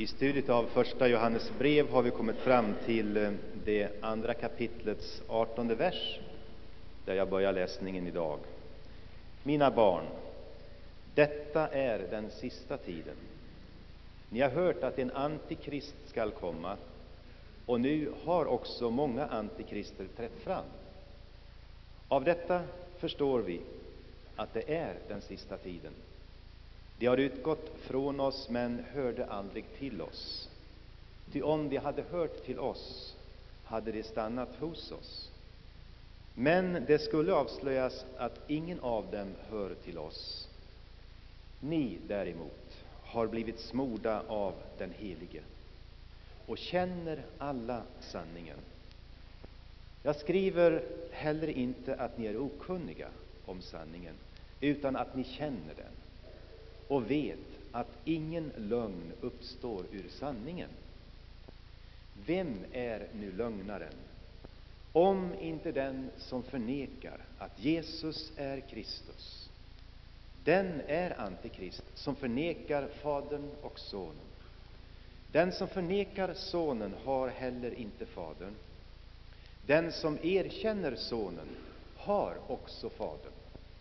I studiet av första Johannes brev har vi kommit fram till det andra kapitlets 18:e vers, där jag börjar läsningen idag. Mina barn, detta är den sista tiden. Ni har hört att en antikrist skall komma, och nu har också många antikrister trätt fram. Av detta förstår vi att det är den sista tiden. De har utgått från oss, men hörde aldrig till oss. Ty om de hade hört till oss, hade de stannat hos oss. Men det skulle avslöjas att ingen av dem hör till oss. Ni däremot har blivit smorda av den Helige och känner alla sanningen. Jag skriver heller inte att ni är okunniga om sanningen, utan att ni känner den och vet att ingen lögn uppstår ur sanningen. Vem är nu lögnaren, om inte den som förnekar att Jesus är Kristus? Den är antikrist som förnekar Fadern och Sonen. Den som förnekar Sonen har heller inte Fadern. Den som erkänner Sonen har också Fadern.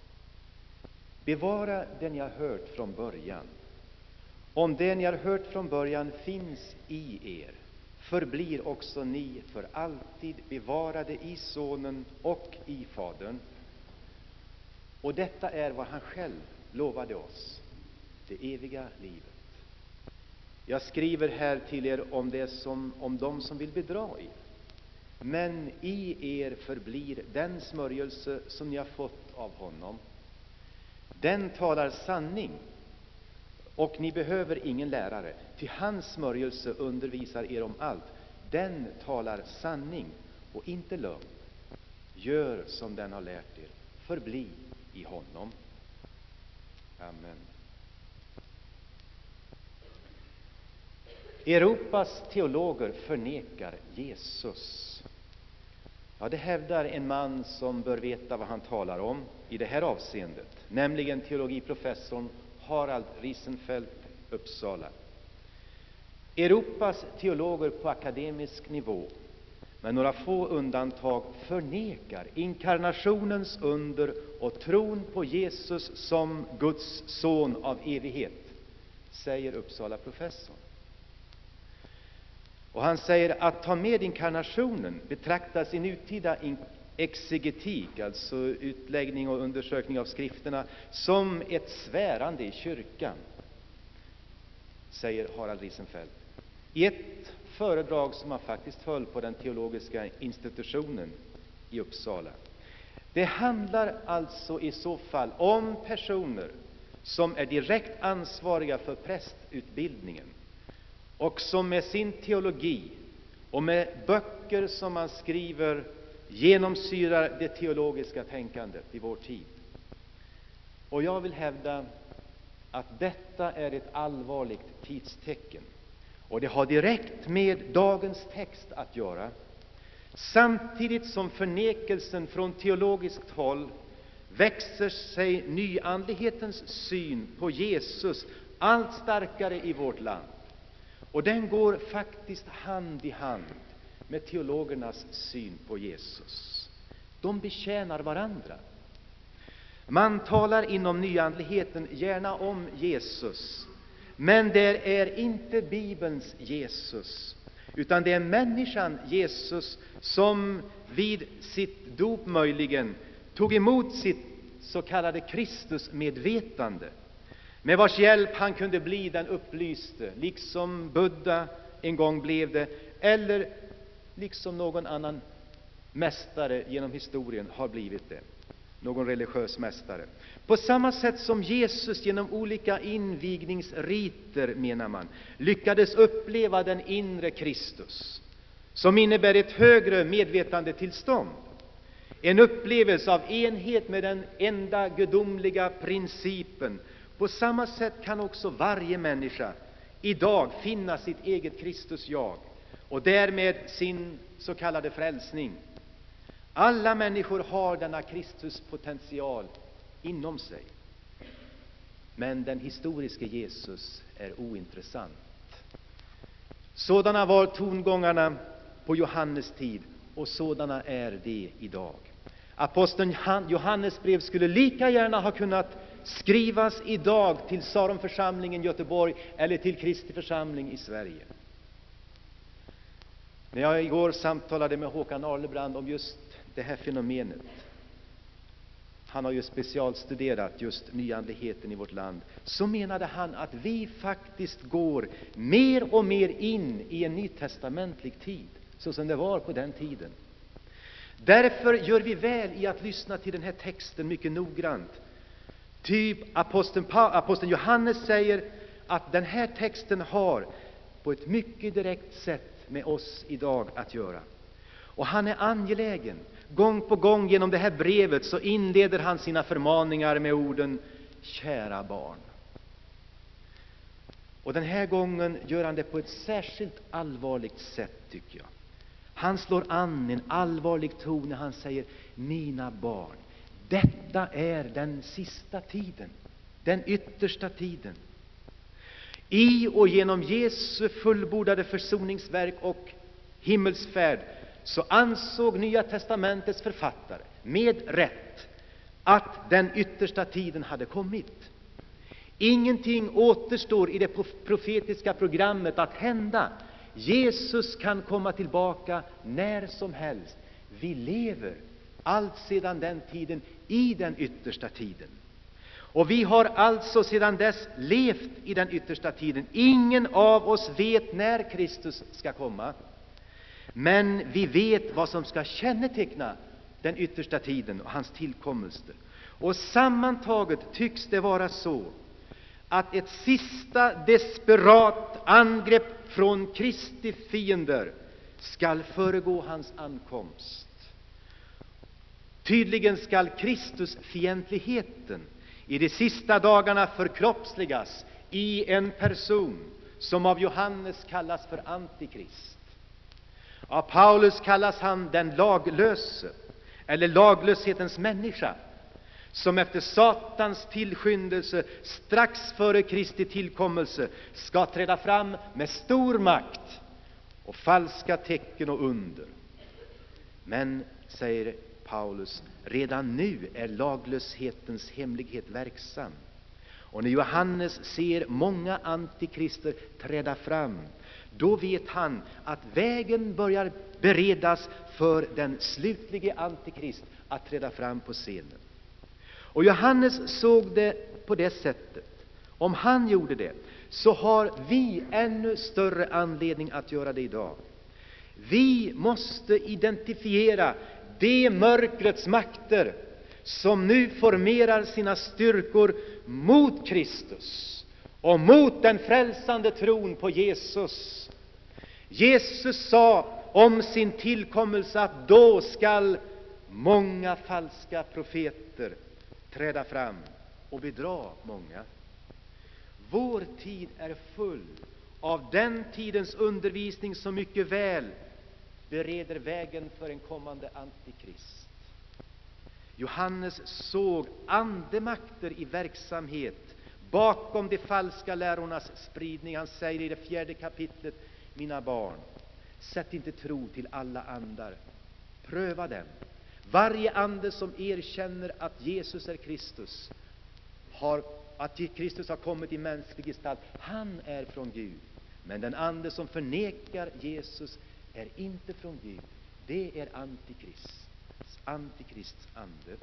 Bevara det ni har hört från början. Om det ni har hört från början finns i er, förblir också ni för alltid bevarade i Sonen och i Fadern. Och detta är vad han själv lovade oss, det eviga livet. Jag skriver här till er om dem som vill bedra er. Men i er förblir den smörjelse som ni har fått av honom. Den talar sanning, och ni behöver ingen lärare, ty hans smörjelse undervisar er om allt. Den talar sanning och inte lögn. Gör som den har lärt er, förbli i honom. Amen. Europas teologer förnekar Jesus. Ja, det hävdar en man som bör veta vad han talar om i det här avseendet, nämligen teologiprofessorn Harald Riesenfeldt, Uppsala. Europas teologer på akademisk nivå, med några få undantag, förnekar inkarnationens under och tron på Jesus som Guds son av evighet, säger Uppsala professorn. Och han säger att ta med inkarnationen betraktas i nutida exegetik, alltså utläggning och undersökning av skrifterna, som ett svärande i kyrkan, säger Harald Riesenfeldt i ett föredrag som han faktiskt höll på den teologiska institutionen i Uppsala. Det handlar alltså i så fall om personer som är direkt ansvariga för prästutbildningen och som med sin teologi och med böcker som man skriver genomsyrar det teologiska tänkandet i vår tid. Och jag vill hävda att detta är ett allvarligt tidstecken, och det har direkt med dagens text att göra. Samtidigt som förnekelsen från teologiskt håll växer sig nyandlighetens syn på Jesus allt starkare i vårt land. Och den går faktiskt hand i hand med teologernas syn på Jesus. De betjänar varandra. Man talar inom nyandligheten gärna om Jesus, men det är inte Bibelns Jesus, utan det är människan Jesus som vid sitt dop möjligen tog emot sitt så kallade Kristusmedvetande, med vars hjälp han kunde bli den upplyste, liksom Buddha en gång blev det, eller liksom någon annan mästare genom historien har blivit det, någon religiös mästare. På samma sätt som Jesus genom olika invigningsriter, menar man, lyckades uppleva den inre Kristus, som innebär ett högre medvetandetillstånd, en upplevelse av enhet med den enda gudomliga principen. På samma sätt kan också varje människa idag finna sitt eget Kristus-jag och därmed sin så kallade frälsning. Alla människor har denna Kristuspotential inom sig. Men den historiske Jesus är ointressant. Sådana var tongångarna på Johannes tid, och sådana är det idag. Aposteln Johannes brev skulle lika gärna ha kunnat skrivas idag till Sarumförsamlingen i Göteborg eller till Kristi församling i Sverige. När jag igår samtalade med Håkan Arlebrand om just det här fenomenet, han har ju specialstuderat just nyandligheten i vårt land, så menade han att vi faktiskt går mer och mer in i en nytestamentlig tid, så som det var på den tiden. Därför gör vi väl i att lyssna till den här texten mycket noggrant. Aposteln Johannes säger att den här texten har på ett mycket direkt sätt med oss idag att göra. Och han är angelägen. Gång på gång genom det här brevet så inleder han sina förmaningar med orden: kära barn. Och den här gången gör han det på ett särskilt allvarligt sätt, tycker jag. Han slår an en allvarlig ton när han säger: mina barn, detta är den sista tiden, den yttersta tiden. I och genom Jesu fullbordade försoningsverk och himmelsfärd så ansåg Nya testamentets författare med rätt att den yttersta tiden hade kommit. Ingenting återstår i det profetiska programmet att hända. Jesus kan komma tillbaka när som helst. Vi lever allt sedan den tiden i den yttersta tiden. Och vi har alltså sedan dess levt i den yttersta tiden. Ingen av oss vet när Kristus ska komma. Men vi vet vad som ska känneteckna den yttersta tiden och hans tillkommelse. Och sammantaget tycks det vara så att ett sista desperat angrepp från Kristi fiender skall föregå hans ankomst. Tydligen skall Kristusfientligheten i de sista dagarna förkroppsligas i en person som av Johannes kallas för Antikrist. Av Paulus kallas han den laglöse, eller laglöshetens människa, som efter Satans tillskyndelse strax före Kristi tillkommelse ska träda fram med stor makt och falska tecken och under. Men, säger Paulus, redan nu är laglöshetens hemlighet verksam. Och när Johannes ser många antikrister träda fram, då vet han att vägen börjar beredas för den slutlige antikrist att träda fram på scenen. Och Johannes såg det på det sättet. Om han gjorde det, så har vi ännu större anledning att göra det idag. Vi måste identifiera de mörkrets makter som nu formerar sina styrkor mot Kristus och mot den frälsande tron på Jesus. Jesus sa om sin tillkommelse att då skall många falska profeter träda fram och bedra många. Vår tid är full av den tidens undervisning som mycket väl bereder vägen för en kommande antikrist. Johannes såg andemakter i verksamhet bakom de falska lärornas spridning. Han säger i det 4:e kapitlet: mina barn, sätt inte tro till alla andar. Pröva dem. Varje ande som erkänner att Jesus är Kristus, att Kristus har kommit i mänsklig gestalt, han är från Gud. Men den ande som förnekar Jesus är inte från Gud. Det är antikrists ande.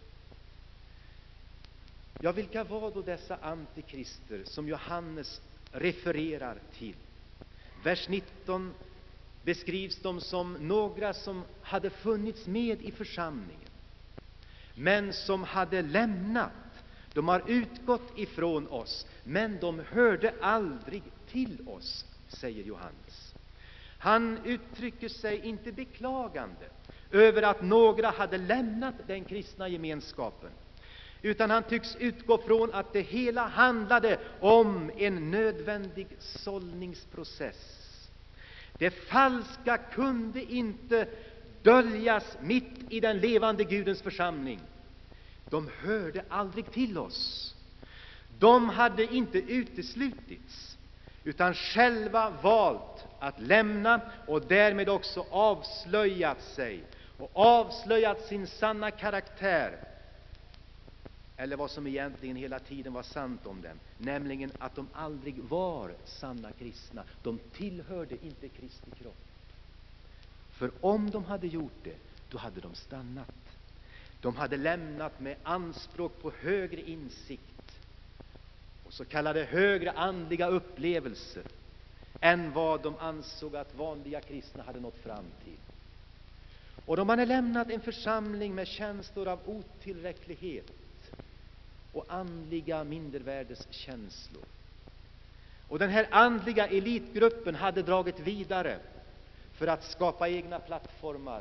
Ja, vilka var då dessa antikrister som Johannes refererar till? Vers 19 beskrivs de som några som hade funnits med i församlingen, men som hade lämnat. De har utgått ifrån oss, men de hörde aldrig till oss, säger Johannes. Han uttrycker sig inte beklagande över att några hade lämnat den kristna gemenskapen, utan han tycks utgå från att det hela handlade om en nödvändig sållningsprocess. Det falska kunde inte döljas mitt i den levande Gudens församling. De hörde aldrig till oss. De hade inte uteslutits, utan själva valt att lämna och därmed också avslöjat sig och avslöjat sin sanna karaktär, eller vad som egentligen hela tiden var sant om dem, nämligen att de aldrig var sanna kristna. De tillhörde inte Kristi kropp. För om de hade gjort det, då hade de stannat. De hade lämnat med anspråk på högre insikt och så kallade högre andliga upplevelser än vad de ansåg att vanliga kristna hade nått fram till. Och de hade lämnat en församling med känslor av otillräcklighet och andliga mindervärdeskänslor. Och den här andliga elitgruppen hade dragit vidare för att skapa egna plattformar.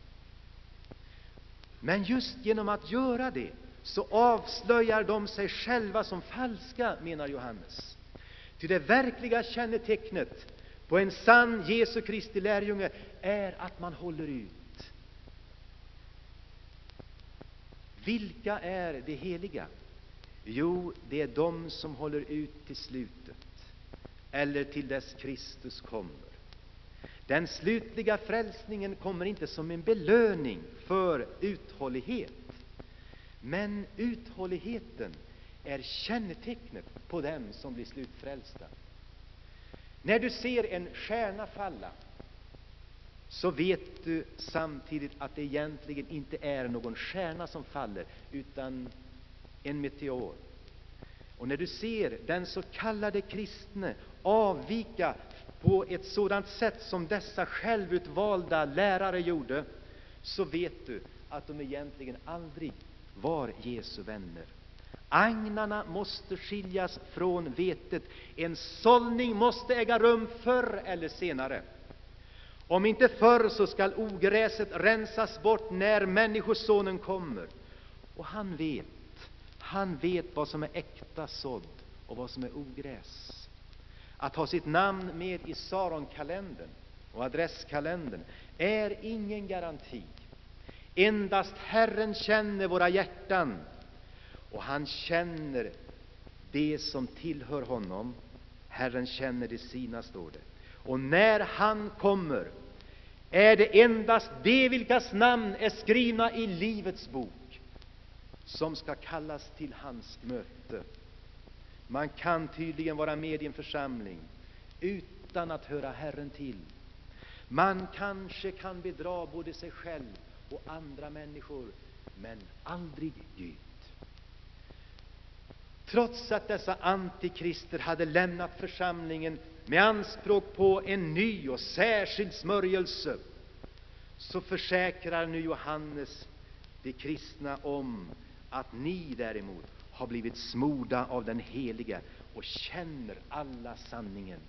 Men just genom att göra det så avslöjar de sig själva som falska, menar Johannes. Ty det verkliga kännetecknet på en sann Jesu Kristi lärjunge är att man håller ut. Vilka är de heliga? Jo, det är de som håller ut till slutet, eller till dess Kristus kommer. Den slutliga frälsningen kommer inte som en belöning för uthållighet, men uthålligheten är kännetecknet på dem som blir slutfrälsta. När du ser en stjärna falla, så vet du samtidigt att det egentligen inte är någon stjärna som faller, utan en meteor. Och när du ser den så kallade kristne avvika på ett sådant sätt som dessa självutvalda lärare gjorde, så vet du att de egentligen aldrig var Jesu vänner. Agnarna måste skiljas från vetet. En sållning måste äga rum förr eller senare. Om inte förr, så skall ogräset rensas bort när Människosonen kommer. Och han vet vad som är äkta sådd och vad som är ogräs. Att ha sitt namn med i Saronkalendern och adresskalendern är ingen garanti. Endast Herren känner våra hjärtan, och han känner det som tillhör honom. Herren känner det sina, står det. Och när han kommer är det endast de vilkas namn är skrivna i livets bok som ska kallas till hans möte. Man kan tydligen vara med i en församling utan att höra Herren till. Man kanske kan bedra både sig själv och andra människor, men aldrig Gud. Trots att dessa antikrister hade lämnat församlingen med anspråk på en ny och särskild smörjelse, så försäkrar nu Johannes de kristna om att ni däremot har blivit smorda av den helige och känner alla sanningen.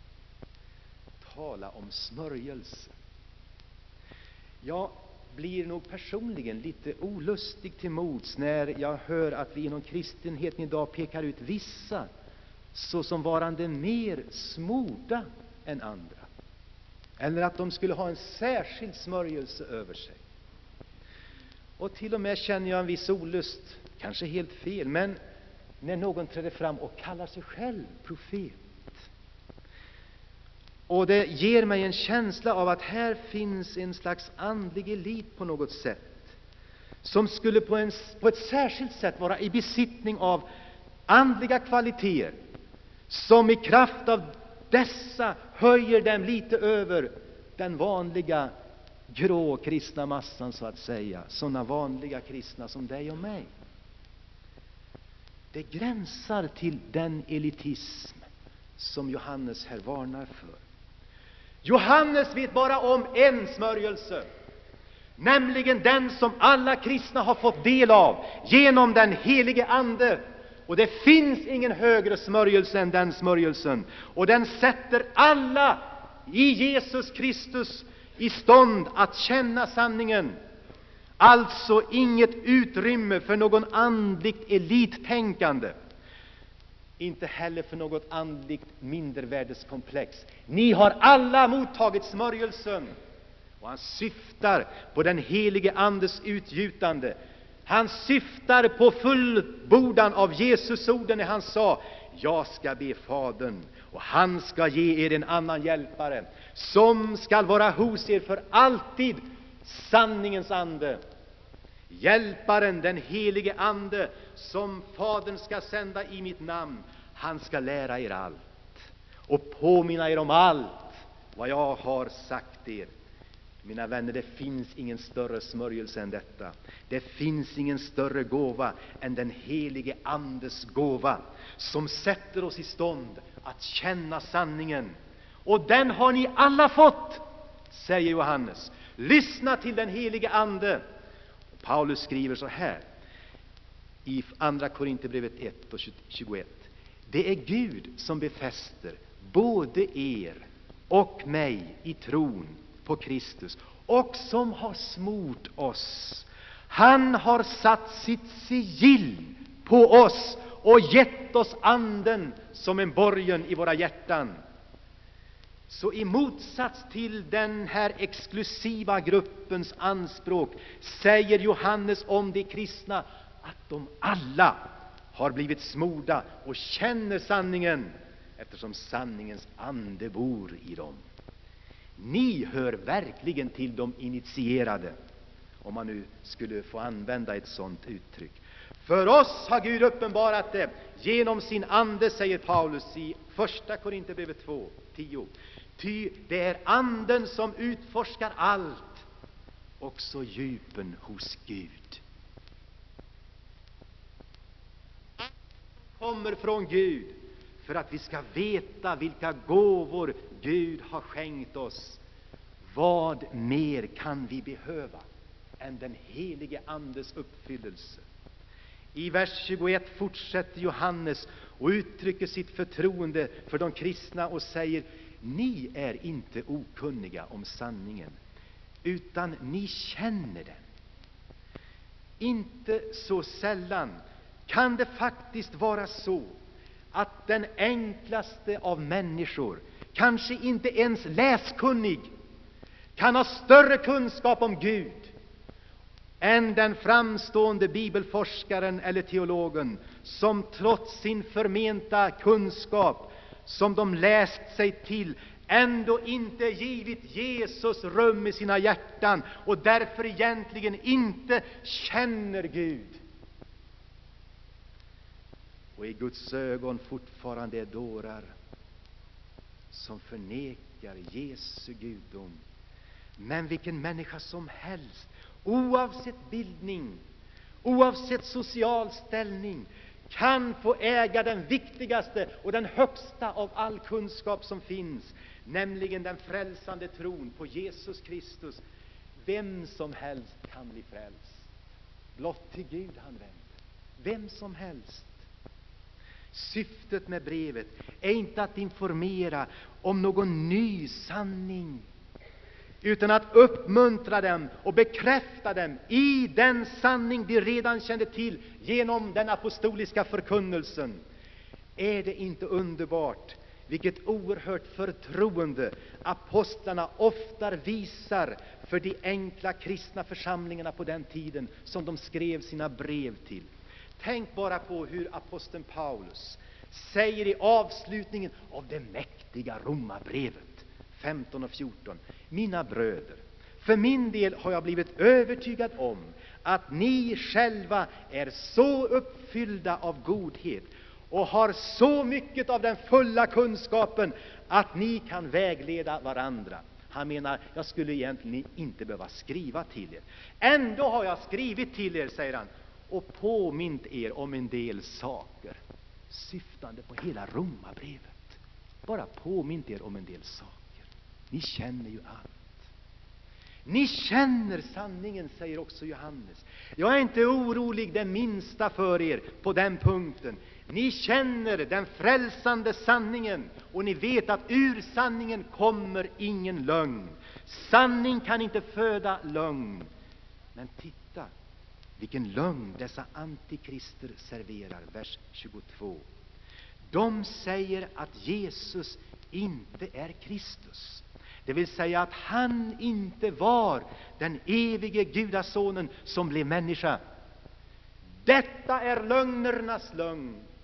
Tala om smörjelse. Jag blir nog personligen lite olustig till mods när jag hör att vi inom kristenheten idag pekar ut vissa såsom varande mer smorda än andra, eller att de skulle ha en särskild smörjelse över sig. Och till och med känner jag en viss olust, kanske helt fel, men när någon träder fram och kallar sig själv profet. Och det ger mig en känsla av att här finns en slags andlig elit på något sätt, som skulle på ett särskilt sätt vara i besittning av andliga kvaliteter, som i kraft av dessa höjer dem lite över den vanliga grå kristna massan, så att säga. Sådana vanliga kristna som dig och mig. Det gränsar till den elitism som Johannes här varnar för. Johannes vet bara om en smörjelse, nämligen den som alla kristna har fått del av genom den helige Ande. Och det finns ingen högre smörjelse än den smörjelsen. Och den sätter alla i Jesus Kristus i stånd att känna sanningen. Alltså inget utrymme för någon andligt elittänkande. Inte heller för något andligt mindervärdeskomplex. Ni har alla mottagit smörjelsen. Och han syftar på den helige Andes utgjutande. Han syftar på fullbordan av Jesus orden när han sa: jag ska be Fadern, och han ska ge er en annan hjälpare, som skall vara hos er för alltid, sanningens ande. Hjälparen, den helige ande, som Fadern ska sända i mitt namn, han ska lära er allt och påminna er om allt vad jag har sagt er. Mina vänner, det finns ingen större smörjelse än detta. Det finns ingen större gåva än den helige andes gåva, som sätter oss i stånd att känna sanningen. Och den har ni alla fått, säger Johannes. Lyssna till den helige ande. Och Paulus skriver så här i andra Korinthierbrevet 1 och 21. Det är Gud som befäster både er och mig i tron på Kristus, och som har smort oss. Han har satt sitt sigill på oss och gett oss anden som en borgen i våra hjärtan. Så i motsats till den här exklusiva gruppens anspråk säger Johannes om de kristna att de alla har blivit smorda och känner sanningen, eftersom sanningens ande bor i dem. Ni hör verkligen till de initierade, om man nu skulle få använda ett sådant uttryck. För oss har Gud uppenbarat det genom sin ande, säger Paulus i första Korinthierbrevet 2:10. Ty det är anden som utforskar allt, också djupen hos Gud. Kommer från Gud, för att vi ska veta vilka gåvor Gud har skänkt oss. Vad mer kan vi behöva än den helige andes uppfyllelse? I vers 21 fortsätter Johannes och uttrycker sitt förtroende för de kristna och säger: ni är inte okunniga om sanningen, utan ni känner den. Inte så sällan kan det faktiskt vara så att den enklaste av människor, kanske inte ens läskunnig, kan ha större kunskap om Gud än den framstående bibelforskaren eller teologen, som trots sin förmenta kunskap, som de läst sig till, ändå inte givit Jesus rum i sina hjärtan och därför egentligen inte känner Gud. Och i Guds ögon fortfarande är dårar som förnekar Jesu gudom. Men vilken människa som helst, oavsett bildning, oavsett social ställning, kan få äga den viktigaste och den högsta av all kunskap som finns, nämligen den frälsande tron på Jesus Kristus. Vem som helst kan bli frälst. Blott till Gud han vänder. Vem som helst. Syftet med brevet är inte att informera om någon ny sanning, utan att uppmuntra dem och bekräfta dem i den sanning de redan kände till genom den apostoliska förkunnelsen. Är det inte underbart vilket oerhört förtroende apostlarna ofta visar för de enkla kristna församlingarna på den tiden som de skrev sina brev till? Tänk bara på hur aposteln Paulus säger i avslutningen av det mäktiga Romarbrevet 15 och 14. Mina bröder, för min del har jag blivit övertygad om att ni själva är så uppfyllda av godhet och har så mycket av den fulla kunskapen att ni kan vägleda varandra. Han menar, jag skulle egentligen inte behöva skriva till er. Ändå har jag skrivit till er, säger han, och påmint er om en del saker, syftande på hela Romarbrevet. Bara påmint er om en del saker. Ni känner ju allt. Ni känner sanningen, säger också Johannes. Jag är inte orolig det minsta för er på den punkten. Ni känner den frälsande sanningen, och ni vet att ur sanningen kommer ingen lögn. Sanning kan inte föda lögn. Men titta, vilken lögn dessa antikrister serverar. Vers 22. De säger att Jesus inte är Kristus. Det vill säga att han inte var den evige gudasonen som blev människa. Detta är lögnernas lögn.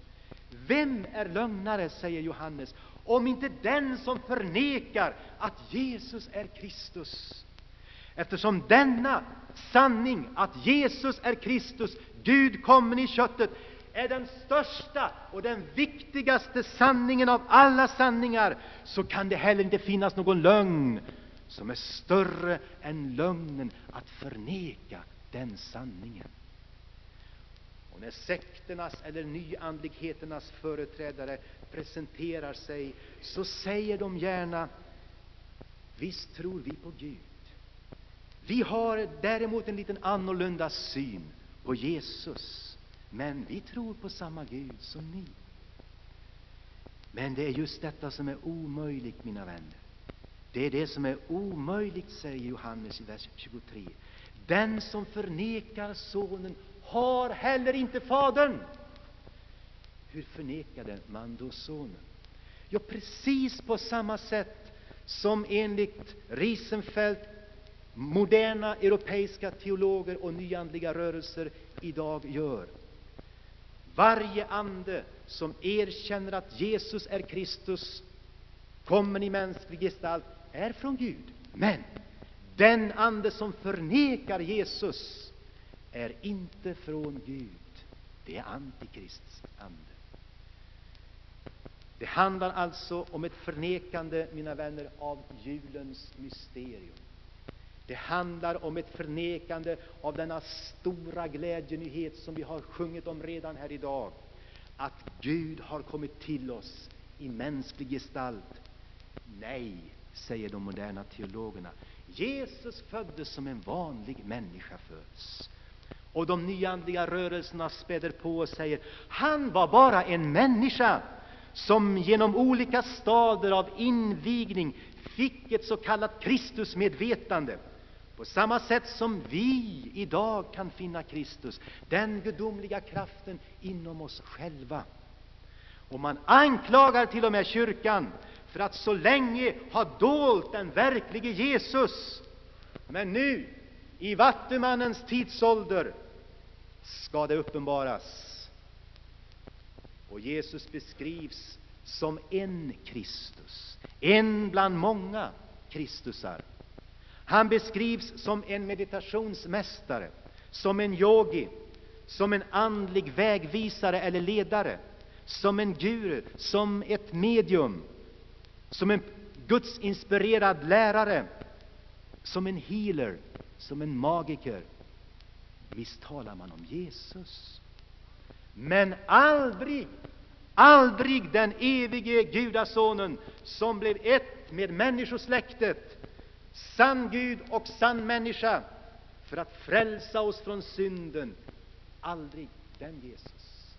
Vem är lögnare, säger Johannes, om inte den som förnekar att Jesus är Kristus? Eftersom denna sanning, att Jesus är Kristus, Gud kommen i köttet, är den största och den viktigaste sanningen av alla sanningar, så kan det heller inte finnas någon lögn som är större än lögnen att förneka den sanningen. Och när sekternas eller nyandligheternas företrädare presenterar sig, så säger de gärna: visst tror vi på Gud. Vi har däremot en liten annorlunda syn på Jesus, men vi tror på samma Gud som ni. Men det är just detta som är omöjligt, mina vänner. Det är det som är omöjligt, säger Johannes i vers 23. Den som förnekar sonen har heller inte fadern. Hur förnekade man då sonen? Ja, precis på samma sätt som enligt Riesenfeldt moderna europeiska teologer och nyandliga rörelser idag gör. Varje ande som erkänner att Jesus är Kristus, kommen i mänsklig gestalt, är från Gud. Men den ande som förnekar Jesus är inte från Gud. Det är antikrists ande. Det handlar alltså om ett förnekande, mina vänner, av julens mysterium. Det handlar om ett förnekande av denna stora glädjenyhet som vi har sjungit om redan här idag. Att Gud har kommit till oss i mänsklig gestalt. Nej, säger de moderna teologerna. Jesus föddes som en vanlig människa föds. Och de nyandliga rörelserna späder på och säger: han var bara en människa som genom olika stadier av invigning fick ett så kallat Kristusmedvetande. På samma sätt som vi idag kan finna Kristus, den gudomliga kraften inom oss själva. Och man anklagar till och med kyrkan för att så länge ha dolt den verklige Jesus. Men nu, i vattumannens tidsålder, ska det uppenbaras. Och Jesus beskrivs som en Kristus, en bland många Kristusar. Han beskrivs som en meditationsmästare, som en yogi, som en andlig vägvisare eller ledare, som en guru, som ett medium, som en Guds inspirerad lärare, som en healer, som en magiker. Visst talar man om Jesus. Men aldrig den evige gudasonen som blev ett med människosläktet, sann Gud och sann människa, för att frälsa oss från synden. Aldrig den Jesus.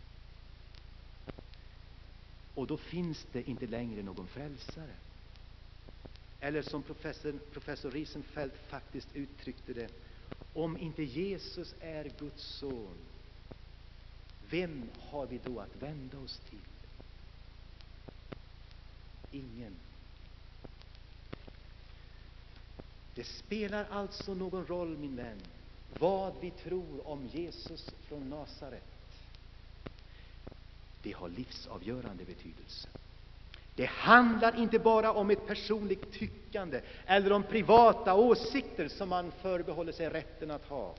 Och då finns det inte längre någon frälsare. Eller som professor Riesenfeldt faktiskt uttryckte det: om inte Jesus är Guds son, vem har vi då att vända oss till? Ingen. Det spelar alltså någon roll, min vän, vad vi tror om Jesus från Nasaret. Det har livsavgörande betydelse. Det handlar inte bara om ett personligt tyckande eller om privata åsikter som man förbehåller sig rätten att ha.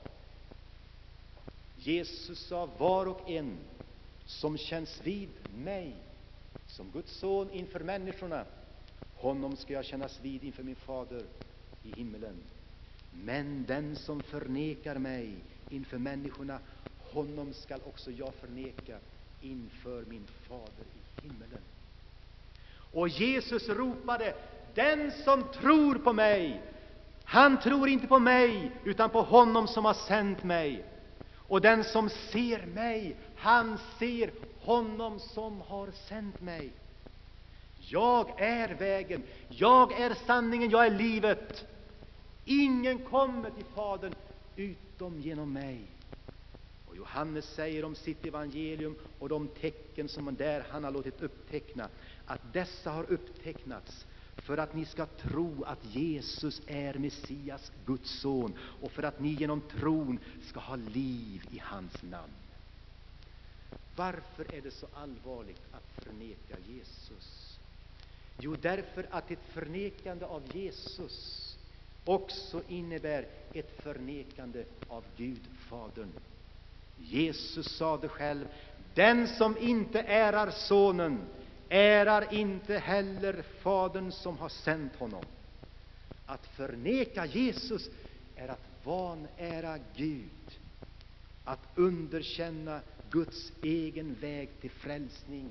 Jesus sa: var och en som känns vid mig som Guds son inför människorna, honom ska jag kännas vid inför min fader i himmelen. Men den som förnekar mig inför människorna, honom skall också jag förneka inför min fader i himmelen. Och Jesus ropade: den som tror på mig, han tror inte på mig utan på honom som har sänt mig. Och den som ser mig, han ser honom som har sänt mig. Jag är vägen, jag är sanningen, jag är livet. Ingen kommer till Fadern utom genom mig. Och Johannes säger om sitt evangelium och de tecken som han har låtit uppteckna, att dessa har upptecknats för att ni ska tro att Jesus är Messias, Guds son, och för att ni genom tron ska ha liv i hans namn. Varför är det så allvarligt att förneka Jesus? Jo, därför att ett förnekande av Jesus också innebär ett förnekande av Gud Fadern. Jesus sade själv: den som inte ärar sonen ärar inte heller Fadern som har sänt honom. Att förneka Jesus är att vanära Gud, att underkänna Guds egen väg till frälsning.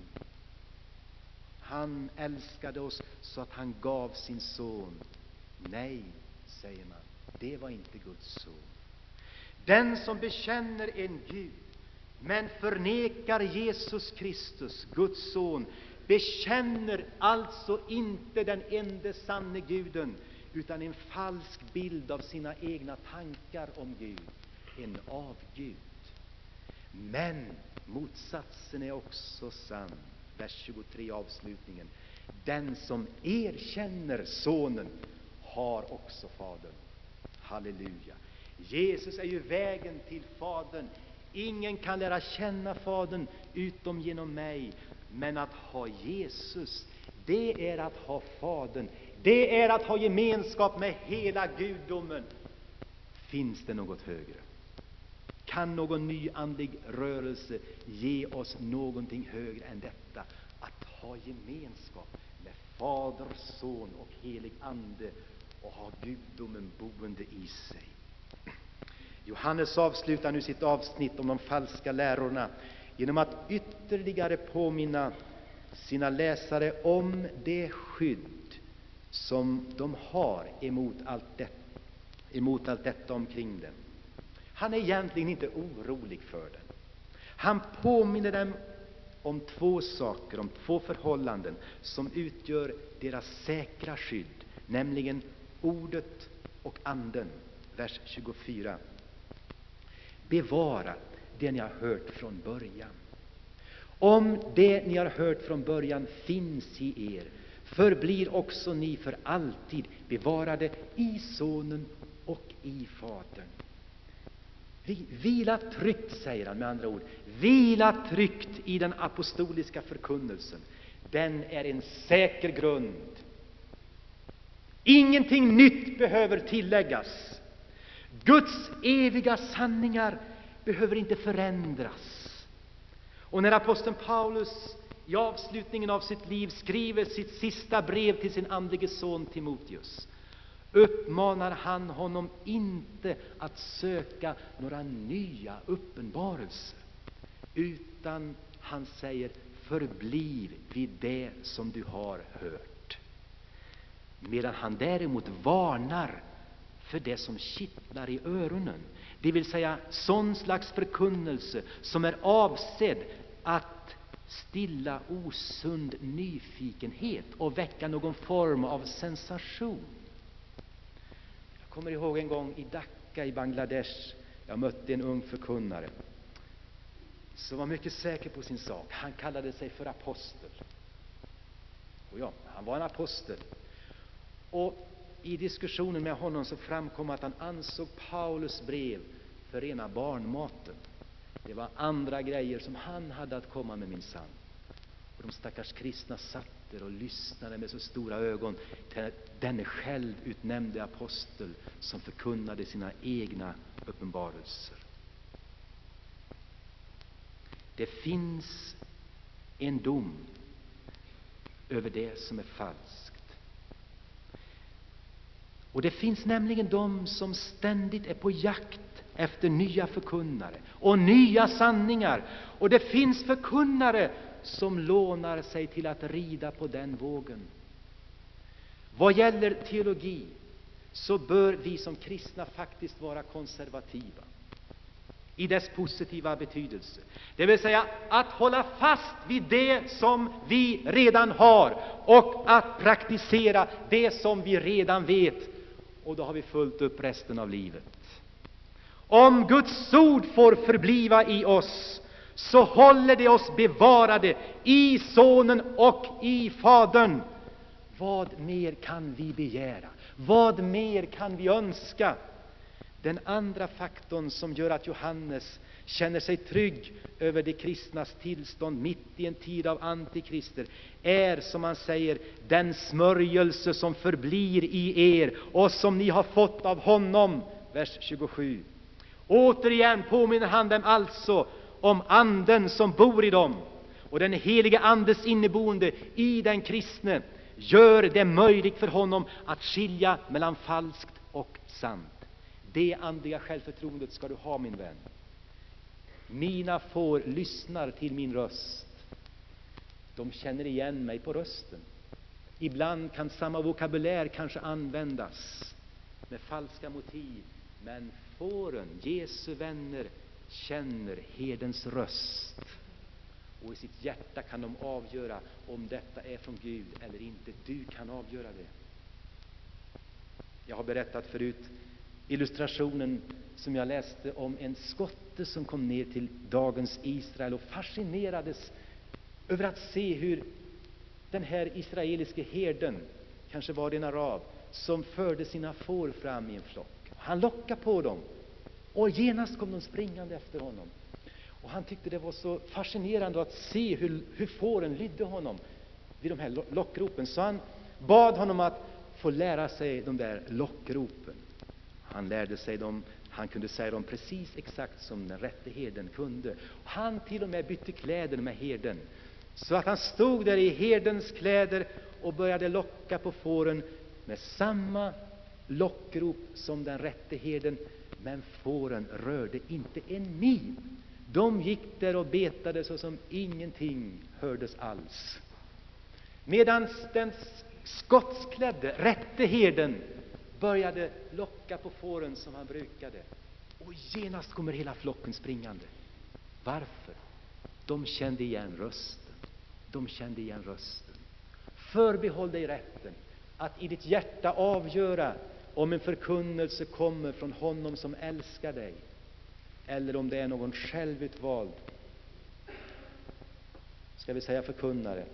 Han älskade oss så att han gav sin son. Nej, säger man, det var inte Guds son. Den som bekänner en Gud men förnekar Jesus Kristus, Guds son, bekänner alltså inte den enda sanne Guden, utan en falsk bild av sina egna tankar om Gud, en avgud. Men motsatsen är också sann. Vers 23, avslutningen. Den som erkänner sonen har också Fadern. Halleluja. Jesus är ju vägen till Fadern. Ingen kan lära känna Fadern utom genom mig. Men att ha Jesus, det är att ha Fadern. Det är att ha gemenskap med hela gudomen. Finns det något högre? Kan någon ny andlig rörelse ge oss någonting högre än detta? Att ha gemenskap med Fader, Son och helig Ande och ha gudomen boende i sig. Johannes avslutar nu sitt avsnitt om de falska lärorna genom att ytterligare påminna sina läsare om det skydd som de har emot allt detta omkring dem. Han är egentligen inte orolig för dem. Han påminner dem om två saker, om två förhållanden som utgör deras säkra skydd, nämligen ordet och anden. Vers 24. Bevara det ni har hört från början. Om det ni har hört från början finns i er, förblir också ni för alltid bevarade i Sonen och i Fadern. Vila tryggt, säger han med andra ord. Vila tryggt i den apostoliska förkunnelsen. Den är en säker grund. Ingenting nytt behöver tilläggas. Guds eviga sanningar behöver inte förändras. Och när aposteln Paulus i avslutningen av sitt liv skriver sitt sista brev till sin andlige son Timoteus, uppmanar han honom inte att söka några nya uppenbarelser, utan han säger: förbliv vid det som du har hört. Medan han däremot varnar för det som kittlar i öronen, det vill säga sån slags förkunnelse som är avsedd att stilla osund nyfikenhet och väcka någon form av sensation. Jag kommer ihåg en gång i Dhaka i Bangladesh. Jag mötte en ung förkunnare som var mycket säker på sin sak. Han kallade sig för apostel. Och ja, han var en apostel. Och i diskussionen med honom så framkom att han ansåg Paulus brev för rena barnmaten. Det var andra grejer som han hade att komma med, minsann. Och de stackars kristna satt där och lyssnade med så stora ögon till denne självutnämnde apostel som förkunnade sina egna uppenbarelser. Det finns en dom över det som är falskt. Och det finns nämligen de som ständigt är på jakt efter nya förkunnare och nya sanningar. Och det finns förkunnare som lånar sig till att rida på den vågen. Vad gäller teologi så bör vi som kristna faktiskt vara konservativa i dess positiva betydelse. Det vill säga att hålla fast vid det som vi redan har och att praktisera det som vi redan vet. Och då har vi fullt upp resten av livet. Om Guds ord får förbliva i oss, så håller det oss bevarade i Sonen och i Fadern. Vad mer kan vi begära? Vad mer kan vi önska? Den andra faktorn som gör att Johannes känner sig trygg över de kristnas tillstånd mitt i en tid av antikrister, är, som man säger, den smörjelse som förblir i er och som ni har fått av honom. Vers 27. Återigen påminner han dem alltså om anden som bor i dem, och den helige andes inneboende i den kristne gör det möjligt för honom att skilja mellan falskt och sant. Det andliga självförtroendet ska du ha, min vän. Mina får lyssnar till min röst. De känner igen mig på rösten. Ibland kan samma vokabulär kanske användas med falska motiv, men fåren, Jesu vänner, känner herdens röst. Och i sitt hjärta kan de avgöra om detta är från Gud eller inte. Du kan avgöra det. Jag har berättat förut illustrationen som jag läste om en skotte som kom ner till dagens Israel och fascinerades över att se hur den här israeliske herden, kanske var det en arab, som förde sina får fram i en flock. Han lockade på dem och genast kom de springande efter honom. Och han tyckte det var så fascinerande att se hur fåren lydde honom vid de här lockropen. Så han bad honom att få lära sig de där lockropen. Han lärde sig dem, han kunde säga dem precis exakt som den rätte herden kunde. Han till och med bytte kläder med herden. Så att han stod där i herdens kläder och började locka på fåren med samma lockrop som den rätte herden. Men fåren rörde inte en min. De gick där och betade så som ingenting hördes alls. Medan den skotsklädde rätte herden började locka på fåren som han brukade. Och genast kommer hela flocken springande. Varför? De kände igen rösten. De kände igen rösten. Förbehåll dig rätten att i ditt hjärta avgöra om en förkunnelse kommer från honom som älskar dig, eller om det är någon självutvald, ska vi säga förkunnare,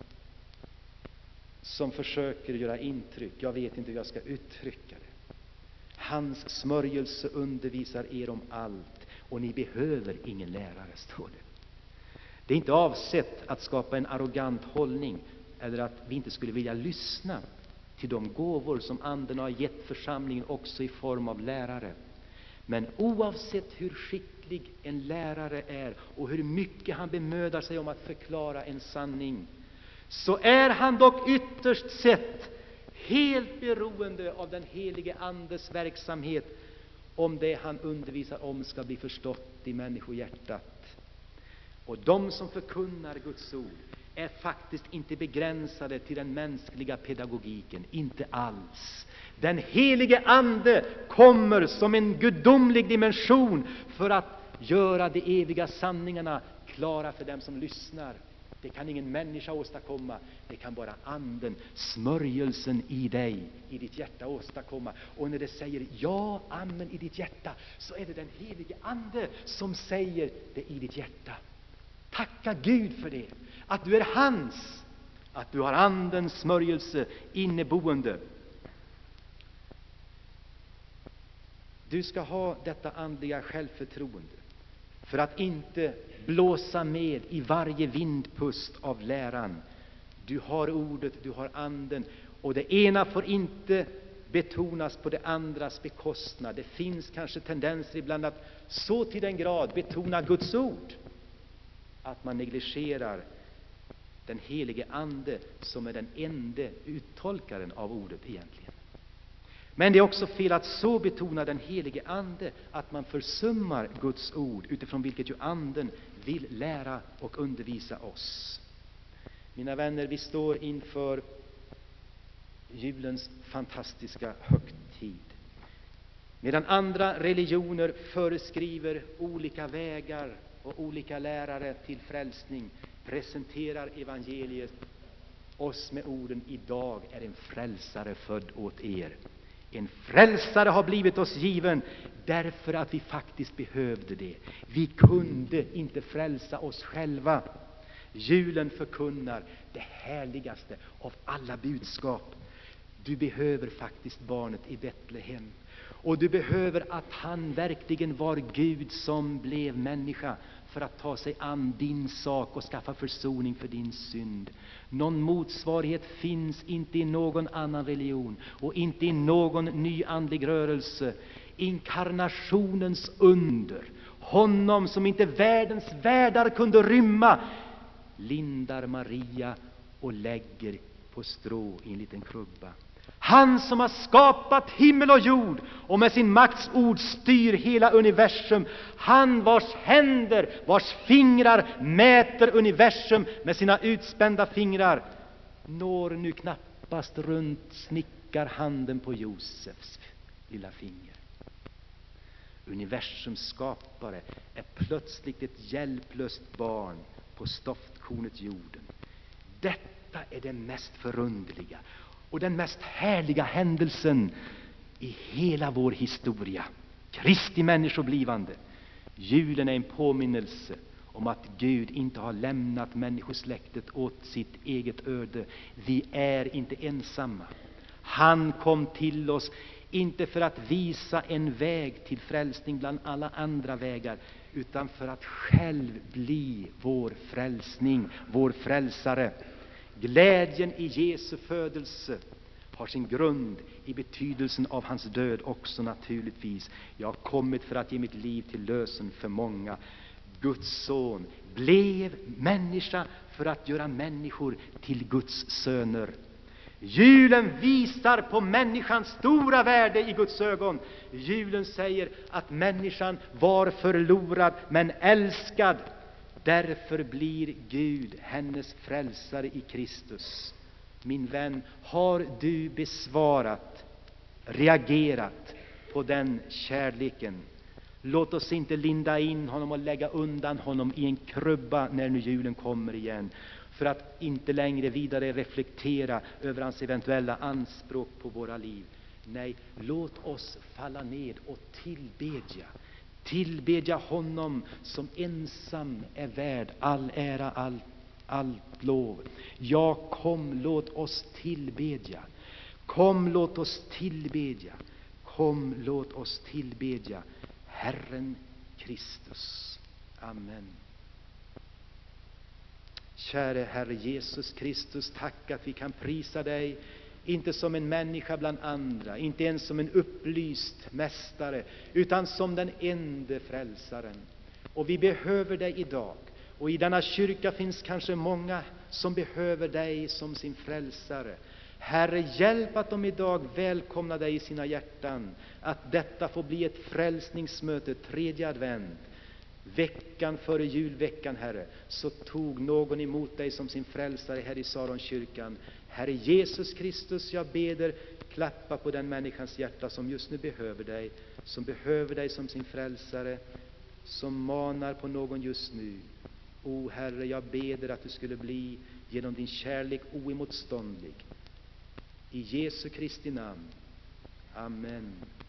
som försöker göra intryck. Jag vet inte hur jag ska uttrycka det. Hans smörjelse undervisar er om allt, och ni behöver ingen lärare, står det. Det är inte avsett att skapa en arrogant hållning eller att vi inte skulle vilja lyssna till de gåvor som anden har gett församlingen också i form av lärare. Men oavsett hur skicklig en lärare är och hur mycket han bemödar sig om att förklara en sanning, så är han dock ytterst sett helt beroende av den helige andes verksamhet om det han undervisar om ska bli förstått i människohjärtat. Och de som förkunnar Guds ord är faktiskt inte begränsade till den mänskliga pedagogiken, inte alls. Den helige ande kommer som en gudomlig dimension för att göra de eviga sanningarna klara för dem som lyssnar. Det kan ingen människa åstadkomma. Det kan bara anden, smörjelsen i dig, i ditt hjärta åstadkomma. Och när det säger ja, amen i ditt hjärta, så är det den helige ande som säger det i ditt hjärta. Tacka Gud för det, att du är hans, att du har andens smörjelse inneboende. Du ska ha detta andliga självförtroende för att inte blåsa med i varje vindpust av läran. Du har ordet, du har anden, och det ena får inte betonas på det andras bekostnad. Det finns kanske tendenser ibland att så till den grad betona Guds ord att man negligerar den helige ande som är den enda uttolkaren av ordet egentligen. Men det är också fel att så betona den helige ande att man försummar Guds ord, utifrån vilket ju anden vill lära och undervisa oss. Mina vänner, vi står inför julens fantastiska högtid. Medan andra religioner föreskriver olika vägar och olika lärare till frälsning, presenterar evangeliet oss med orden: idag är en frälsare född åt er. En frälsare har blivit oss given därför att vi faktiskt behövde det. Vi kunde inte frälsa oss själva. Julen förkunnar det härligaste av alla budskap. Du behöver faktiskt barnet i Betlehem. Och du behöver att han verkligen var Gud som blev människa för att ta sig an din sak och skaffa försoning för din synd. Någon motsvarighet finns inte i någon annan religion och inte i någon ny andlig rörelse. Inkarnationens under, honom som inte världens världar kunde rymma, lindar Maria och lägger på strå i en liten krubba. Han som har skapat himmel och jord och med sin makts ord styr hela universum. Han vars händer, vars fingrar mäter universum med sina utspända fingrar, når nu knappast runt snickar handen på Josefs lilla finger. Universums skapare är plötsligt ett hjälplöst barn på stoftkornet jorden. Detta är det mest förunderliga och den mest härliga händelsen i hela vår historia. Kristi människoblivande. Julen är en påminnelse om att Gud inte har lämnat människosläktet åt sitt eget öde. Vi är inte ensamma. Han kom till oss inte för att visa en väg till frälsning bland alla andra vägar, utan för att själv bli vår frälsning, vår frälsare. Glädjen i Jesu födelse har sin grund i betydelsen av hans död också naturligtvis. Jag har kommit för att ge mitt liv till lösen för många. Guds son blev människa för att göra människor till Guds söner. Julen visar på människans stora värde i Guds ögon. Julen säger att människan var förlorad men älskad. Därför blir Gud hennes frälsare i Kristus. Min vän, har du besvarat, reagerat på den kärleken? Låt oss inte linda in honom och lägga undan honom i en krubba när nu julen kommer igen, för att inte längre vidare reflektera över hans eventuella anspråk på våra liv. Nej, låt oss falla ned och tillbedja honom som ensam är värd all ära, allt lov. Ja, kom, låt oss tillbedja. Kom, låt oss tillbedja. Kom, låt oss tillbedja Herren Kristus. Amen. Käre Herre Jesus Kristus, tack att vi kan prisa dig, inte som en människa bland andra, inte ens som en upplyst mästare, utan som den ende frälsaren. Och vi behöver dig idag. Och i denna kyrka finns kanske många som behöver dig som sin frälsare. Herre, hjälp att de idag välkomnar dig i sina hjärtan. Att detta får bli ett frälsningsmöte, 3:e advent. Veckan före julveckan, Herre, så tog någon emot dig som sin frälsare här i Saronkyrkan. Herre Jesus Kristus, jag beder, klappa på den människans hjärta som just nu behöver dig, som behöver dig som sin frälsare, som manar på någon just nu. O Herre, jag beder att du skulle bli genom din kärlek oemotståndlig. I Jesu Kristi namn. Amen.